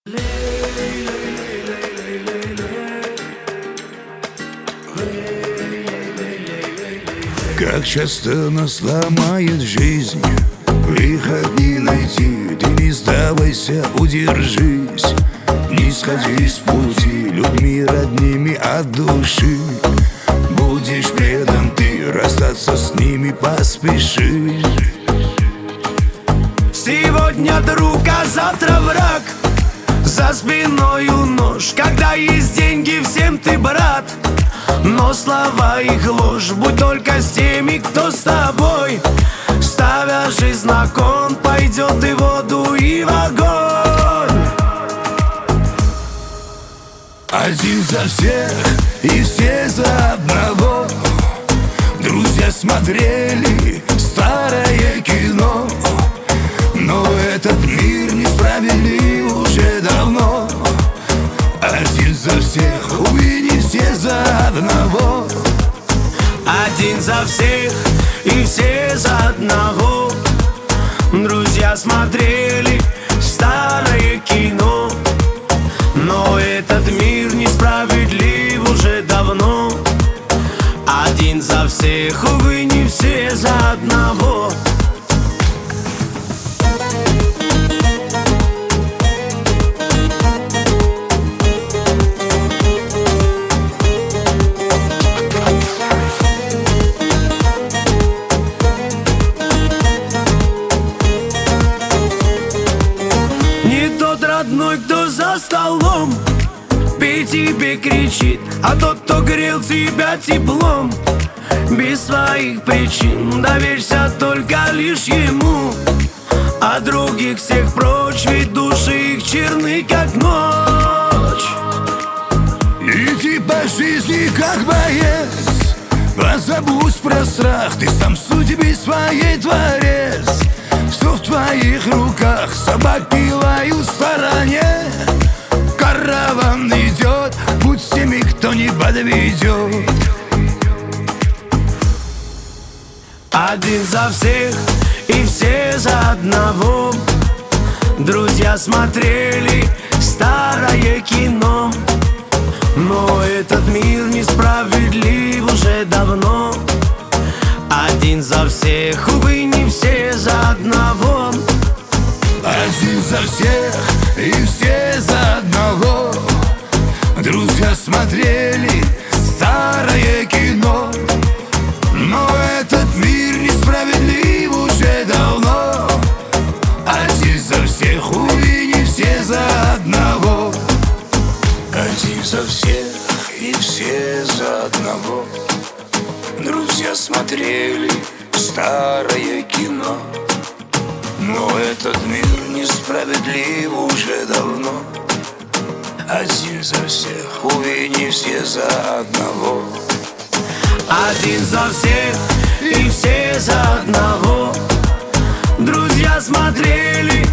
Как часто нас ломает жизнь, выход не найти. Ты не сдавайся, удержись, не сходи с пути. Людьми родными от души будешь предан ты, расстаться с ними поспешишь. Сегодня друг, а завтра враг, за спиною нож. Когда есть деньги, всем ты брат, но слова их ложь. Будь только с теми, кто с тобой. Ставя жизнь на кон, пойдет и в воду, и в огонь. Один за всех и все за одного. Друзья смотрели старое кино, но этот мир несправедлив уже давно. Один за всех, увы, не все за одного. Один за всех и все за одного. Друзья смотрели старое кино, но этот мир несправедлив уже давно. Один за всех, увы, не все за одного. Родной, кто за столом, пей тебе кричит, а тот, кто грел тебя теплом, без своих причин, доверься только лишь ему. А других всех прочь, ведь души их черны, как ночь. Иди по жизни, как боец, позабудь про страх, ты сам судьбы своей творец. Все в твоих руках, собаки лают в стороне. Караван идет, будь с теми, кто не подведет. Один за всех и все за одного. Друзья смотрели старое кино, но этот мир несправедлив уже давно. Один за всех, увы, не все за одного. Один за всех и все за одного. Друзья смотрели старое кино, но этот мир несправедлив уже давно. Один за всех, увы, не все за одного. Один за всех и все за одного. Друзья смотрели старое кино, но этот мир несправедлив уже давно. Один за всех, увы, не все за одного. Один за всех и все за одного. Друзья смотрели